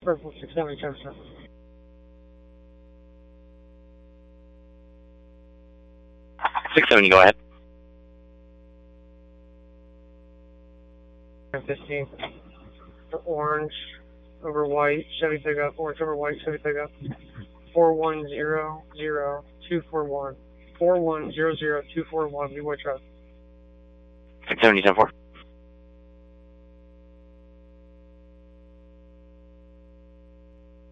Purple 670, 10%. Go ahead. 15. Orange over white, Chevy pickup. Orange over white, Chevy pickup. 4100241. 4100241. B-Boy truck. 670, 10-4.